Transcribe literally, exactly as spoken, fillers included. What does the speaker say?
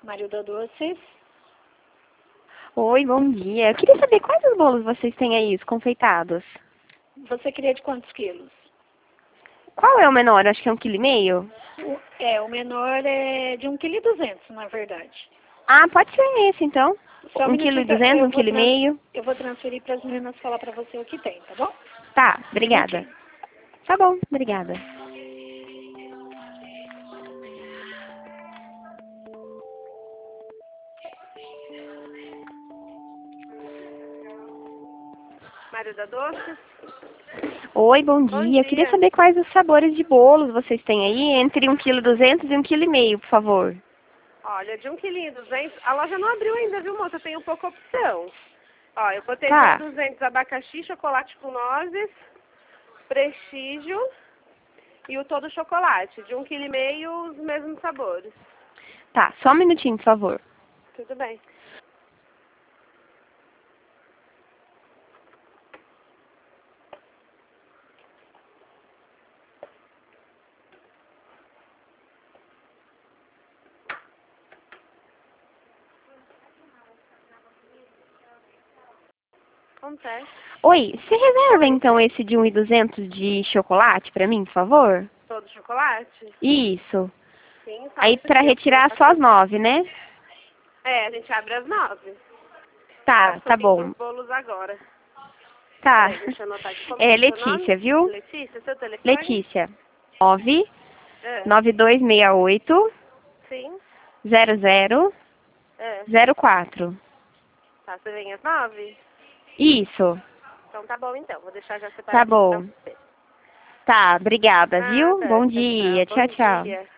Marilda Doces. Oi, bom dia. Eu queria saber quais os bolos vocês têm aí, os confeitados. Você queria de quantos quilos? Qual é o menor? Acho que é um quilo e meio. O, é, o menor é de um quilo e duzentos, na verdade. Ah, pode ser esse, então. Só um Um quilo e minutinho, pra- duzentos, eu um vou quilo e trans- meio. Eu vou transferir para as meninas falar para você o que tem, tá bom? Tá, Um obrigada. minutinho. Tá bom, obrigada. Marilda Doces. Oi, bom dia. Bom Eu queria dia. saber quais os sabores de bolos vocês têm aí, entre um quilo e duzentos e um quilo e meio, por favor. Olha, de um quilinho e duzentos, a loja não abriu ainda, viu, moça? Tem um pouco opção. Ó, eu botei Tá. de um duzentos abacaxi, chocolate com nozes, prestígio e o todo chocolate. De um quilo e meio, os mesmos sabores. Tá, só um minutinho, por favor. Tudo bem. Acontece. Oi, você reserva então esse de um e duzentos de chocolate pra mim, por favor? Todo chocolate? Isso. Sim, só Aí um pra minutinho, retirar eu só as faço- nove, né? É, a gente abre às nove. Tá, Passou tá aqui bom. os bolos agora. Tá. Peraí, deixa eu anotar aqui. Como É que é seu nome? Letícia, viu? Letícia, seu telefone? Letícia. nove É. nove dois seis oito Sim. zero zero É. zero quatro. Tá, você vem às nove? Isso. Então tá bom então, vou deixar já Tá separadinho pra bom. você. Tá, obrigada, viu? Nada, Bom tchau, dia. tchau. Tchau, Bom tchau. dia.